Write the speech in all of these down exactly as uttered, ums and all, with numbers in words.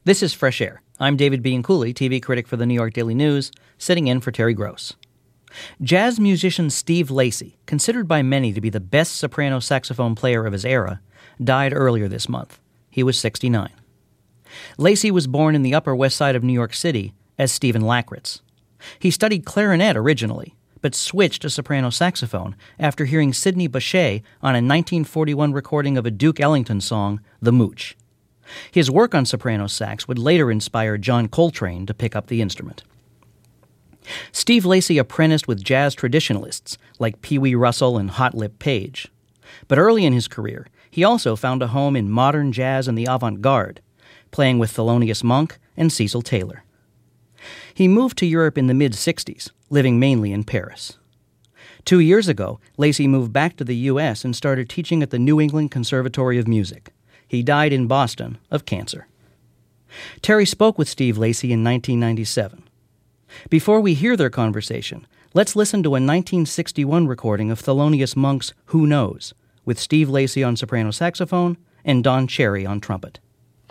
This is Fresh Air. I'm David Bianculli, T V critic for the New York Daily News, sitting in for Terry Gross. Jazz musician Steve Lacy, considered by many to be the best soprano saxophone player of his era, died earlier this month. He was sixty-nine. Lacy was born in the Upper West Side of New York City as Stephen Lakritz. He studied clarinet originally, but switched to soprano saxophone after hearing Sidney Bechet on a nineteen forty-one recording of a Duke Ellington song, The Mooch. His work on soprano sax would later inspire John Coltrane to pick up the instrument. Steve Lacy apprenticed with jazz traditionalists like Pee Wee Russell and Hot Lip Page. But early in his career, he also found a home in modern jazz and the avant-garde, playing with Thelonious Monk and Cecil Taylor. He moved to Europe in the mid-sixties, living mainly in Paris. Two years ago, Lacy moved back to the U S and started teaching at the New England Conservatory of Music. He died in Boston of cancer. Terry spoke with Steve Lacy in nineteen ninety-seven. Before we hear their conversation, let's listen to a nineteen sixty-one recording of Thelonious Monk's Who Knows, with Steve Lacy on soprano saxophone and Don Cherry on trumpet.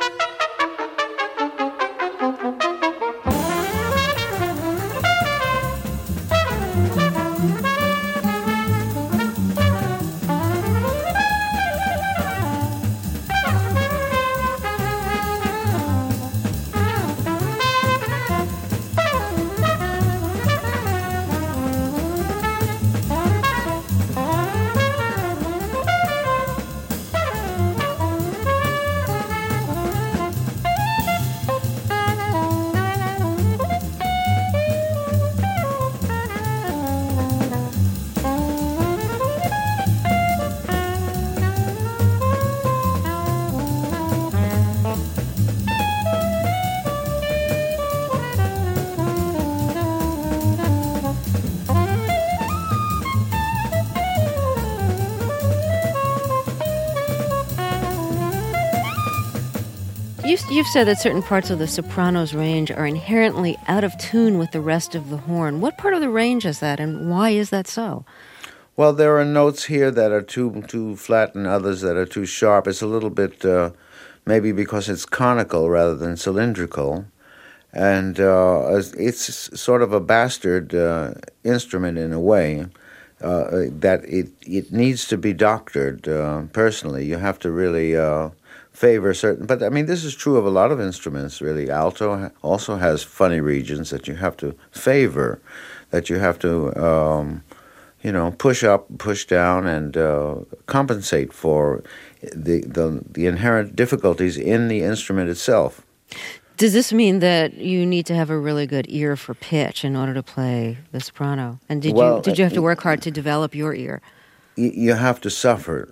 You've said that certain parts of the soprano's range are inherently out of tune with the rest of the horn. What part of the range is that, and why is that so? Well, there are notes here that are too too flat and others that are too sharp. It's a little bit, uh, maybe because it's conical rather than cylindrical. And uh, it's sort of a bastard uh, instrument in a way, uh, that it, it needs to be doctored uh, personally. You have to really... Uh, favor certain, but I mean, this is true of a lot of instruments, really. Alto also has funny regions that you have to favor, that you have to, um, you know, push up, push down, and uh, compensate for the, the the inherent difficulties in the instrument itself. Does this mean that you need to have a really good ear for pitch in order to play the soprano? And did well, you did you have to work hard to develop your ear? You have to suffer,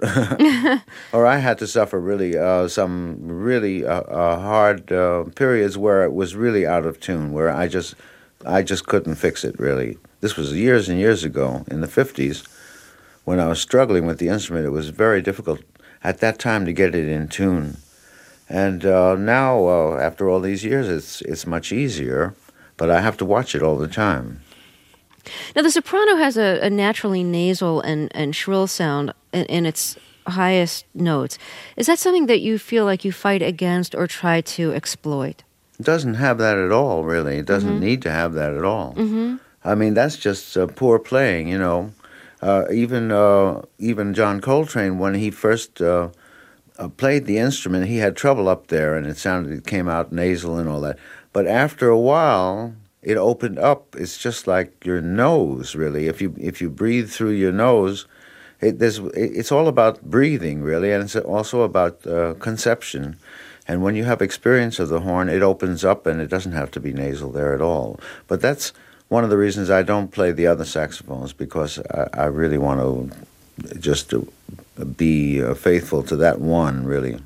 or I had to suffer really uh, some really uh, uh, hard uh, periods where it was really out of tune, where I just I just couldn't fix it, really. This was years and years ago, in the fifties, when I was struggling with the instrument. It was very difficult at that time to get it in tune. And uh, now, uh, after all these years, it's it's much easier, but I have to watch it all the time. Now, the soprano has a, a naturally nasal and, and shrill sound in, in its highest notes. Is that something that you feel like you fight against or try to exploit? It doesn't have that at all, really. It doesn't Mm-hmm. need to have that at all. Mm-hmm. I mean, that's just uh, poor playing, you know. Uh, even uh, even John Coltrane, when he first uh, uh, played the instrument, he had trouble up there, and it sounded, it came out nasal and all that. But after a while, it opened up. It's just like your nose, really. If you if you breathe through your nose, it, there's, it's all about breathing, really, and it's also about uh, conception. And when you have experience of the horn, it opens up, and it doesn't have to be nasal there at all. But that's one of the reasons I don't play the other saxophones, because I, I really want to just to be uh, faithful to that one, really.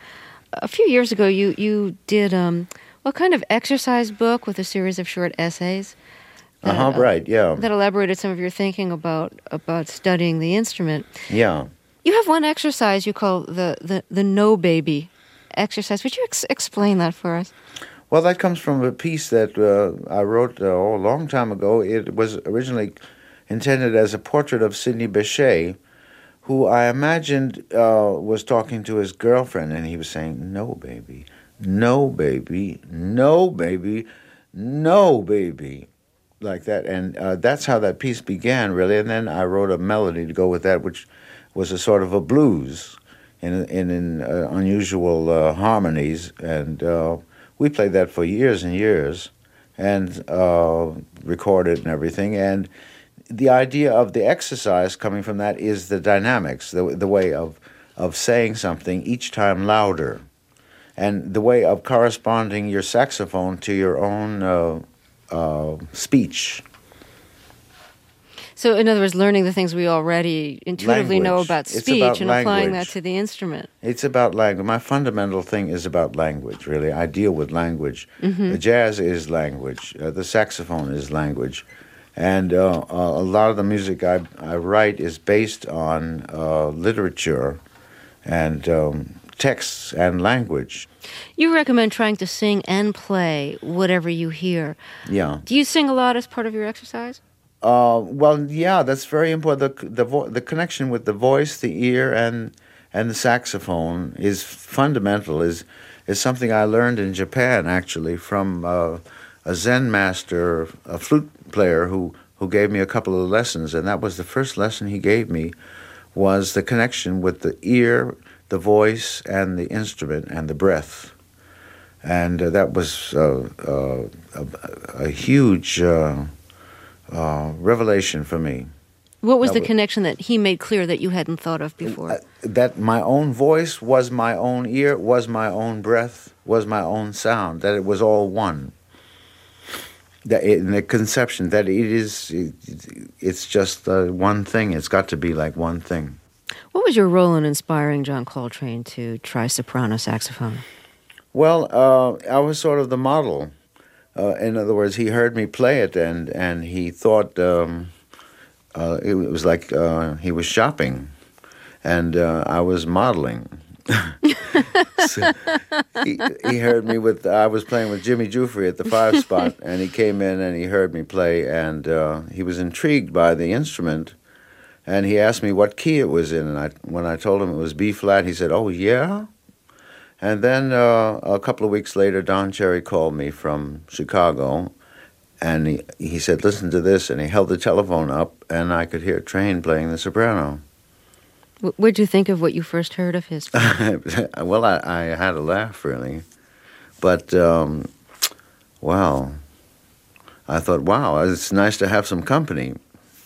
A few years ago, you, you did... Um What kind of exercise book with a series of short essays? That, uh-huh, right, yeah. That elaborated some of your thinking about about studying the instrument. Yeah. You have one exercise you call the, the, the No Baby exercise. Would you ex- explain that for us? Well, that comes from a piece that uh, I wrote uh, oh, a long time ago. It was originally intended as a portrait of Sidney Bechet, who I imagined uh, was talking to his girlfriend, and he was saying, "No, baby, no, baby, no, baby, no, baby, like that. And uh, that's how that piece began, really. And then I wrote a melody to go with that, which was a sort of a blues in, in, in uh, unusual uh, harmonies. And uh, we played that for years and years and uh, recorded and everything. And the idea of the exercise coming from that is the dynamics, the, the way of, of saying something each time louder, and the way of corresponding your saxophone to your own uh, uh, speech. So, in other words, learning the things we already intuitively Language. know about It's speech about and applying language. that to the instrument. It's about language. My fundamental thing is about language, really. I deal with language. Mm-hmm. The jazz is language. Uh, the saxophone is language. And uh, uh, a lot of the music I, I write is based on uh, literature and um, texts and language. You recommend trying to sing and play whatever you hear. Yeah. Do you sing a lot as part of your exercise? Uh, well, yeah, that's very important. The the, vo- the connection with the voice, the ear, and and the saxophone is fundamental. is is something I learned in Japan, actually, from uh, a Zen master, a flute player who who gave me a couple of lessons, and that was the first lesson he gave me, was the connection with the ear, the voice, and the instrument and the breath, and uh, that was uh, uh, a, a huge. Uh, Uh, revelation for me. What was That the was- connection that he made clear that you hadn't thought of before? Uh, that my own voice was my own ear, was my own breath, was my own sound, that it was all one. That in the conception that it is, it, it's just uh, one thing. It's got to be like one thing. What was your role in inspiring John Coltrane to try soprano saxophone? Well, uh, I was sort of the model. Uh, in other words, he heard me play it, and, and he thought um, uh, it was like uh, he was shopping, and uh, I was modeling. So he, he heard me with, I was playing with Jimmy Giuffre at the Five Spot, and he came in and he heard me play, and uh, he was intrigued by the instrument, and he asked me what key it was in, and I, when I told him it was B flat, he said, "Oh, yeah?" And then uh, a couple of weeks later, Don Cherry called me from Chicago, and he, he said, "Listen to this," and he held the telephone up, and I could hear Train playing the soprano. What did you think of what you first heard of his? Well, I, I had a laugh, really. But, um, well, I thought, wow, it's nice to have some company.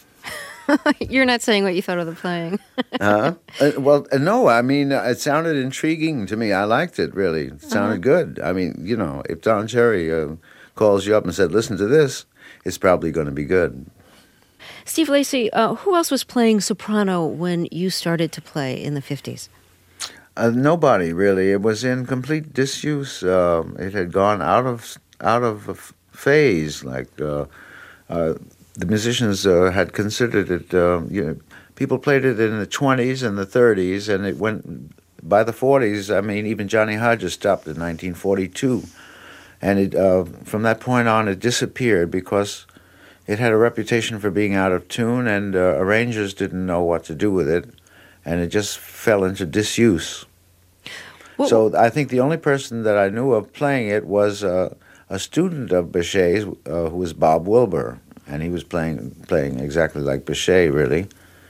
You're not saying what you thought of the playing. uh, uh, well, uh, no, I mean, uh, it sounded intriguing to me. I liked it, really. It sounded Uh-huh. good. I mean, you know, if Don Cherry uh, calls you up and said, "Listen to this," it's probably going to be good. Steve Lacy, uh, who else was playing soprano when you started to play in the fifties? Uh, nobody, really. It was in complete disuse. Uh, it had gone out of out of a f- phase. Like uh, uh, the musicians uh, had considered it. Uh, you know, people played it in the twenties and the thirties, and it went by the forties. I mean, even Johnny Hodges stopped in nineteen forty-two, and it uh, from that point on, it disappeared because it had a reputation for being out of tune, and uh, arrangers didn't know what to do with it, and it just fell into disuse. Well, So I think the only person that I knew of playing it was uh, a student of Bechet's, uh, who was Bob Wilbur, and he was playing playing exactly like Bechet, really,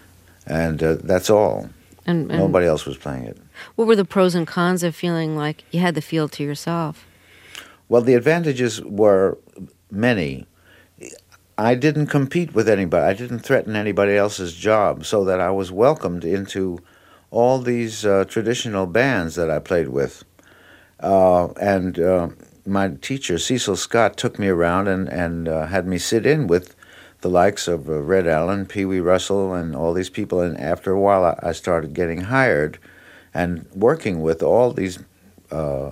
and uh, that's all. and, and Nobody else was playing it. what were the pros and cons of feeling like you had the field to yourself? Well, the advantages were many. I didn't compete with anybody. I didn't threaten anybody else's job, so that I was welcomed into all these uh, traditional bands that I played with. Uh, and uh, my teacher, Cecil Scott, took me around and, and uh, had me sit in with the likes of uh, Red Allen, Pee Wee Russell, and all these people. And after a while, I, I started getting hired and working with all these uh,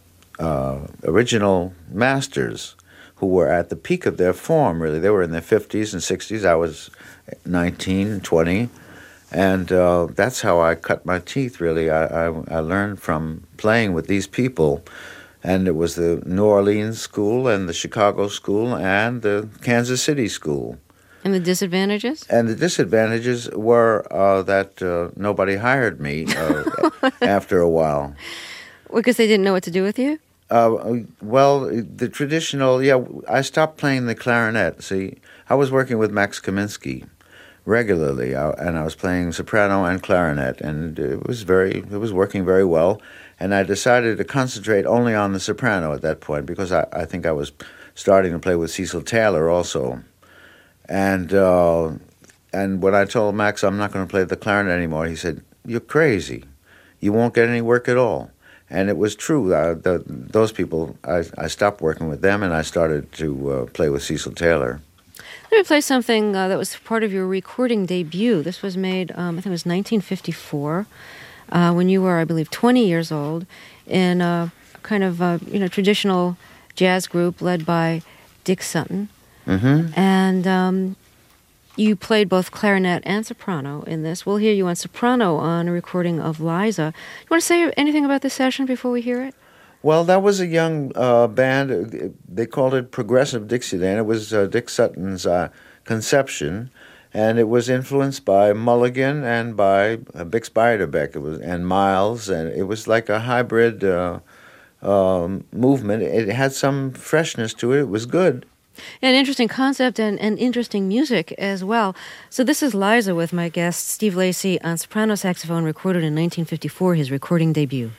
uh, original masters who were at the peak of their form, really. They were in their fifties and sixties. I was nineteen, twenty. And uh, that's how I cut my teeth, really. I, I, I learned from playing with these people. And it was the New Orleans school and the Chicago school and the Kansas City school. And the disadvantages? And the disadvantages were uh, that uh, nobody hired me uh, after a while. Because they didn't know what to do with you? Uh, well, the traditional, yeah, I stopped playing the clarinet. See, I was working with Max Kaminsky regularly, uh, and I was playing soprano and clarinet, and it was very, it was working very well. And I decided to concentrate only on the soprano at that point because I, I think I was starting to play with Cecil Taylor also. And uh, and when I told Max I'm not going to play the clarinet anymore, he said, "You're crazy. You won't get any work at all." And it was true. Uh, the, those people, I, I stopped working with them, and I started to uh, play with Cecil Taylor. Let me play something uh, that was part of your recording debut. This was made, um, I think it was nineteen fifty-four, uh, when you were, I believe, twenty years old, in a kind of uh, you know traditional jazz group led by Dick Sutton. Mm-hmm. And um, you played both clarinet and soprano in this. We'll hear you on soprano on a recording of Liza. You want to say anything about this session before we hear it? Well, that was a young uh, band. They called it Progressive Dixieland. It was uh, Dick Sutton's uh, conception, and it was influenced by Mulligan and by uh, Bix Beiderbecke. It was and Miles, and it was like a hybrid uh, uh, movement. It had some freshness to it. It was good. An interesting concept and, and interesting music as well. So this is Liza with my guest, Steve Lacy, on soprano saxophone, recorded in nineteen fifty-four, his recording debut.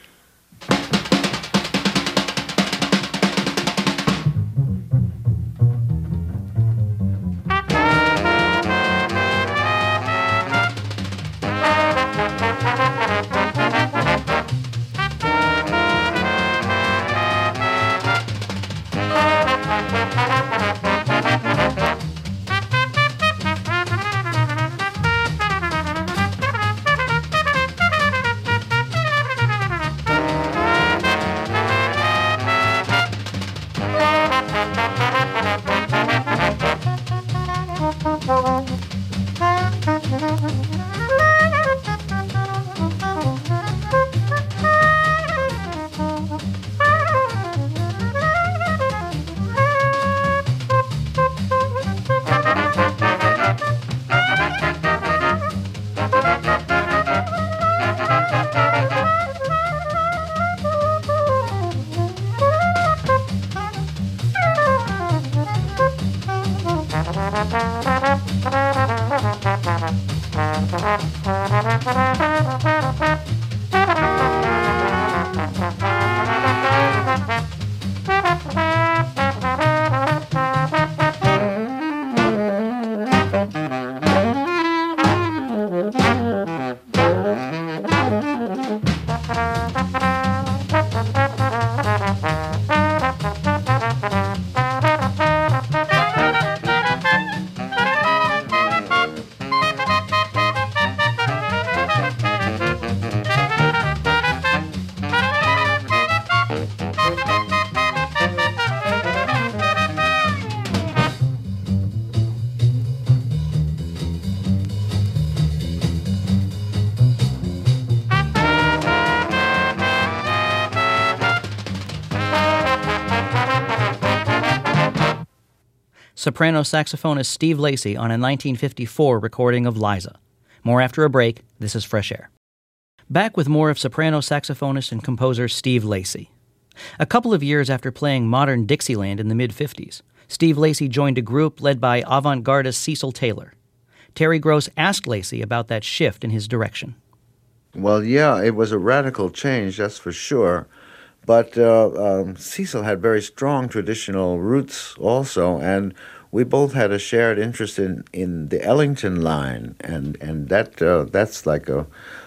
Soprano saxophonist Steve Lacy on a nineteen fifty-four recording of Liza. More after a break. This is Fresh Air. Back with more of soprano saxophonist and composer Steve Lacy. A couple of years after playing modern Dixieland in the mid-fifties, Steve Lacy joined a group led by avant-gardist Cecil Taylor. Terry Gross asked Lacy about that shift in his direction. Well, yeah, it was a radical change, that's for sure. But uh, um, Cecil had very strong traditional roots also, and we both had a shared interest in, in the Ellington line, and and that uh, that's like a,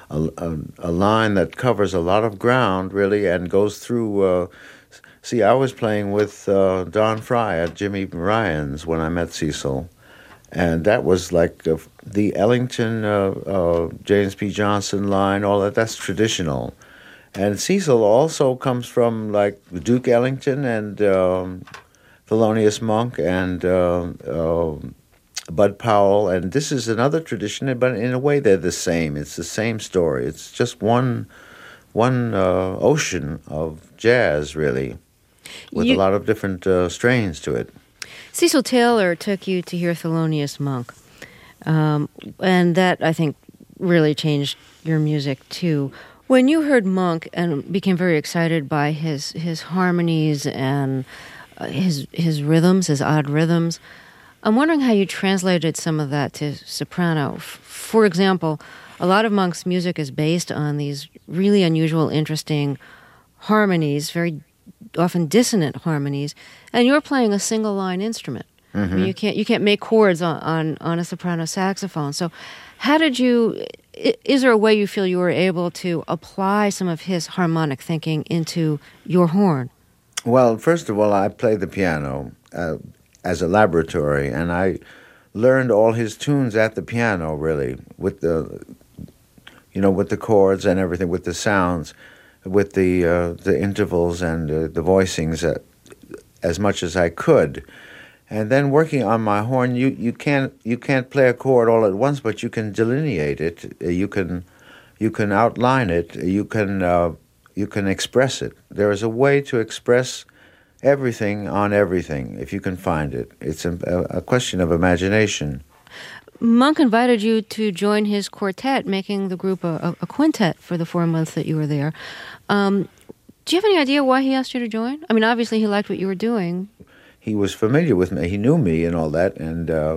a a line that covers a lot of ground, really, and goes through. Uh, see, I was playing with uh, Don Fry at Jimmy Ryan's when I met Cecil, and that was like uh, the Ellington, uh, uh, James P. Johnson line, all that. That's traditional. And Cecil also comes from like Duke Ellington and um, Thelonious Monk and uh, uh, Bud Powell, and this is another tradition, but in a way they're the same. It's the same story. It's just one one uh, ocean of jazz, really, with you, a lot of different uh, strains to it. Cecil Taylor took you to hear Thelonious Monk, um, and that, I think, really changed your music, too. When you heard Monk and became very excited by his his harmonies and uh, his his rhythms, his odd rhythms, I'm wondering how you translated some of that to soprano. F- for example, a lot of Monk's music is based on these really unusual, interesting harmonies, very often dissonant harmonies, and you're playing a single line instrument. Mm-hmm. I mean, you can't you can't make chords on, on, on a soprano saxophone. So how did you, is there a way you feel you were able to apply some of his harmonic thinking into your horn? Well, first of all, I played the piano uh, as a laboratory, and I learned all his tunes at the piano, really, with the, you know, with the chords and everything, with the sounds, with the uh, the intervals and uh, the voicings, uh, as much as I could. And then working on my horn, you, you can't you can't play a chord all at once, but you can delineate it. You can you can outline it. You can uh, you can express it. There is a way to express everything on everything if you can find it. It's a, a question of imagination. Monk invited you to join his quartet, making the group a, a quintet for the four months that you were there. Um, do you have any idea why he asked you to join? I mean, obviously he liked what you were doing. He was familiar with me. He knew me and all that, and uh,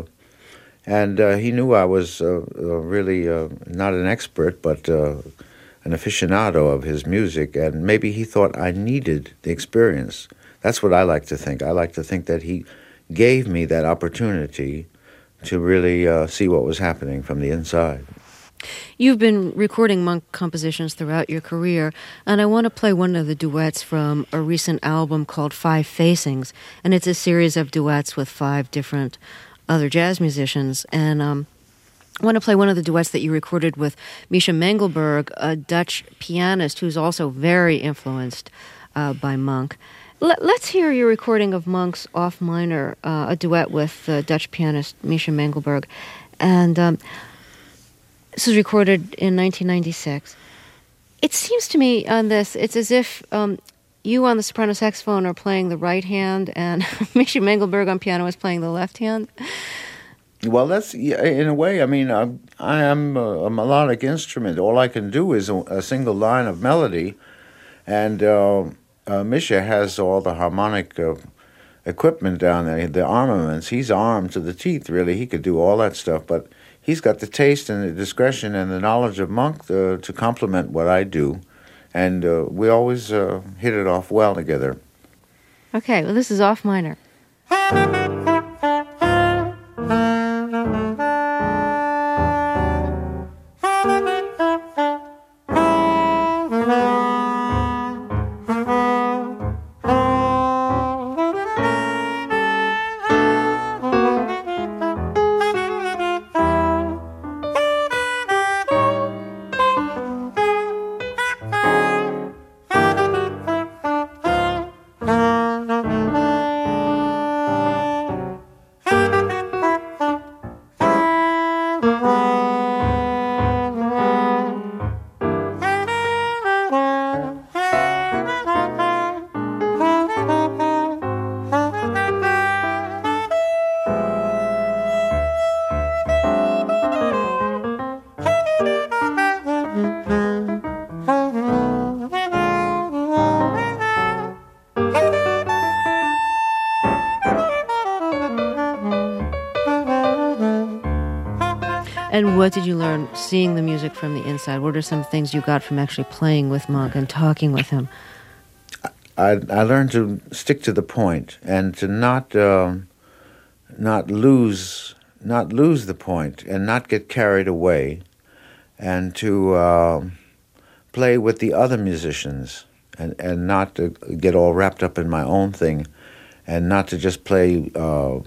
and uh, he knew I was uh, uh, really uh, not an expert, but uh, an aficionado of his music, and maybe he thought I needed the experience. That's what I like to think. I like to think that he gave me that opportunity to really uh, see what was happening from the inside. You've been recording Monk compositions throughout your career, and I want to play one of the duets from a recent album called Five Facings, and it's a series of duets with five different other jazz musicians. And um, I want to play one of the duets that you recorded with Misha Mengelberg, a Dutch pianist who's also very influenced uh, by Monk. Let, let's hear your recording of Monk's Off Minor, uh, a duet with uh, Dutch pianist Misha Mengelberg. And um, this was recorded in nineteen ninety-six. It seems to me on this, it's as if um, you on the soprano saxophone are playing the right hand and Misha Mengelberg on piano is playing the left hand. Well, that's, in a way, I mean, I, I am a, a melodic instrument. All I can do is a, a single line of melody, and uh, uh, Misha has all the harmonic uh, equipment down there, the armaments. He's armed to the teeth, really. He could do all that stuff, but he's got the taste and the discretion and the knowledge of Monk uh, to complement what I do, and uh, we always uh, hit it off well together. Okay, well, this is Off Minor. And what did you learn seeing the music from the inside? What are some things you got from actually playing with Monk and talking with him? I, I learned to stick to the point and to not um, not lose not lose the point and not get carried away, and to uh, play with the other musicians and, and not to get all wrapped up in my own thing, and not to just play uh,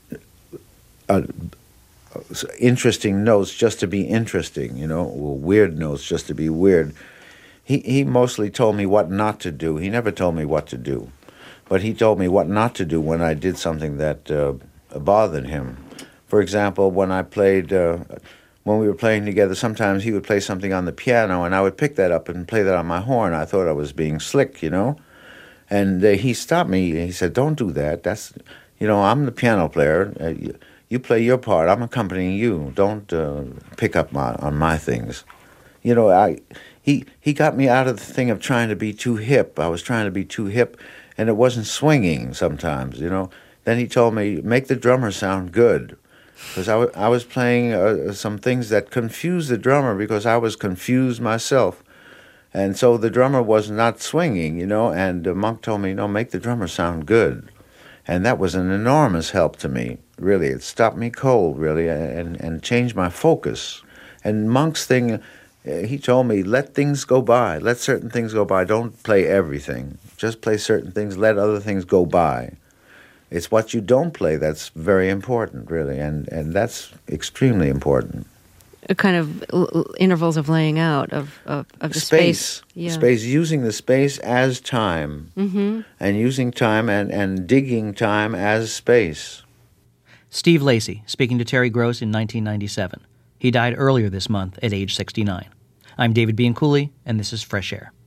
a, interesting notes just to be interesting, you know, or weird notes just to be weird. He he mostly told me what not to do. He never told me what to do, but he told me what not to do when I did something that uh, bothered him. For example, when I played, uh, when we were playing together, sometimes he would play something on the piano, and I would pick that up and play that on my horn. I thought I was being slick, you know, and uh, he stopped me. He said, "Don't do that. That's, you know, I'm the piano player. Uh, you, You play your part. I'm accompanying you. Don't uh, pick up my, on my things." You know, I he, he got me out of the thing of trying to be too hip. I was trying to be too hip, and it wasn't swinging sometimes, you know. Then he told me, make the drummer sound good. Because I, w- I was playing uh, some things that confused the drummer because I was confused myself. And so the drummer was not swinging, you know, and uh, Monk told me, no, make the drummer sound good. And that was an enormous help to me, really. It stopped me cold, really, and, and changed my focus. And Monk's thing, uh, he told me, let things go by. Let certain things go by. Don't play everything. Just play certain things. Let other things go by. It's what you don't play that's very important, really, and, and that's extremely important. A kind of l- intervals of laying out of, of, of the space. Space. Yeah. Space, using the space as time, Mm-hmm. and using time and, and digging time as space. Steve Lacy, speaking to Terry Gross in nineteen ninety-seven. He died earlier this month at age sixty-nine. I'm David Bianculli, and this is Fresh Air.